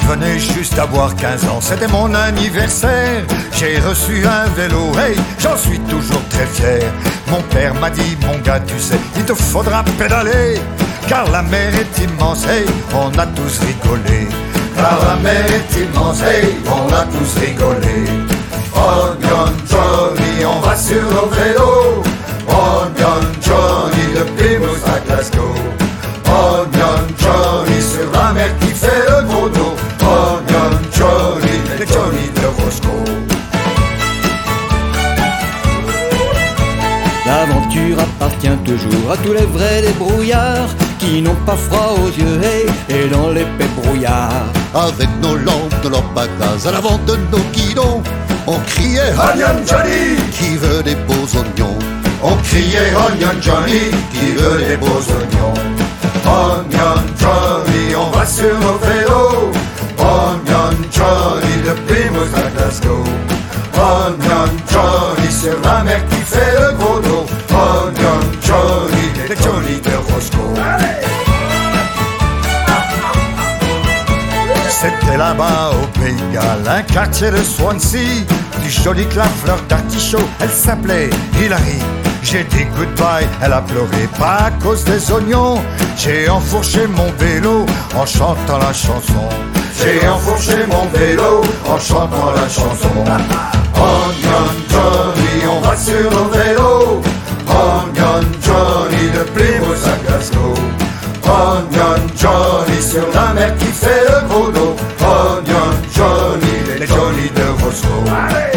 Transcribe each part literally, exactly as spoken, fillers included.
venais juste d'avoir quinze ans, c'était mon anniversaire. J'ai reçu un vélo, hey, j'en suis toujours très fier. Mon père m'a dit, mon gars, tu sais, il te faudra pédaler, car la mer est immense, hey, on a tous rigolé. Car la mer est immense, hey, on a tous rigolé. Onion Johnny, on va sur nos vélos. Onion Johnny, de Plymouth à Glasgow. Onion Johnny, sur la mer qui fait le gros dos. Onion Johnny, le Johnny de Roscoe. L'aventure appartient toujours à tous les vrais débrouillards qui n'ont pas froid aux yeux et, et dans l'épais brouillard. Avec nos lampes, nos lampes à gaz à l'avant de nos guidons, on criait Onion Johnny, qui veut des beaux oignons. On criait Onion Johnny, qui veut des beaux oignons. Onion Johnny, on va sur nos vélos. Onion Johnny, de Plymouth à Glasgow. Onion Johnny, sur la mer qui fait le gros dos. Onion Johnny, le Johnny de Roscoe. C'était là-bas au Pays de Galles, un quartier de Swansea, du joli que la fleur d'artichaut, elle s'appelait Hilary. J'ai dit goodbye, elle a pleuré, pas à cause des oignons. J'ai enfourché mon vélo en chantant la chanson. J'ai enfourché mon vélo en chantant la chanson. Onion Johnny, on va sur nos vélos. Onion Johnny, de Plymouth à Glasgow. Onion Johnny, sur la mer qui fait le gros dos. Onion Johnny, les Johnny de Roscoe.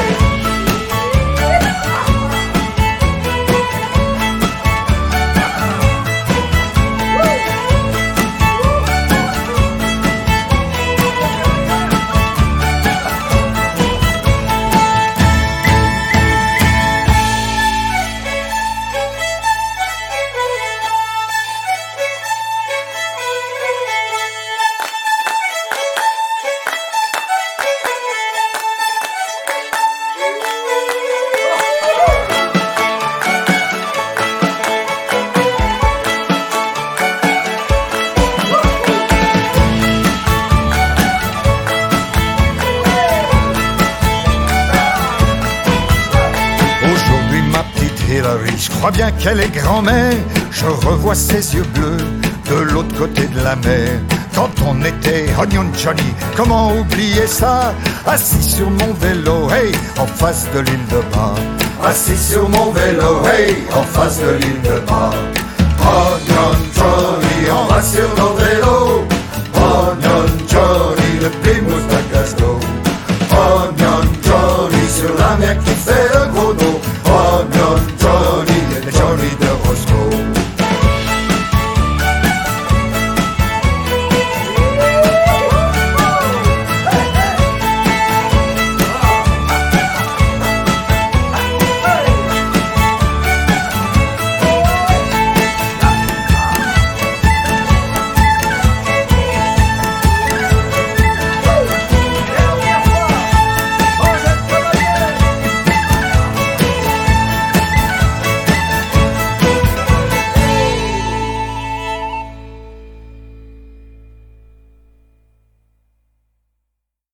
Je crois bien qu'elle est grand-mère. Je revois ses yeux bleus de l'autre côté de la mer. Quand on était Onion Johnny, comment oublier ça? Assis sur mon vélo, hey, en face de l'île de Bas. Assis sur mon vélo, hey, en face de l'île de Bas. Onion Johnny, on va sur nos vélos. Onion Johnny, de Plymouth à Glasgow. Onion Johnny, sur la mer qui fait le gros dos. Onion Johnny,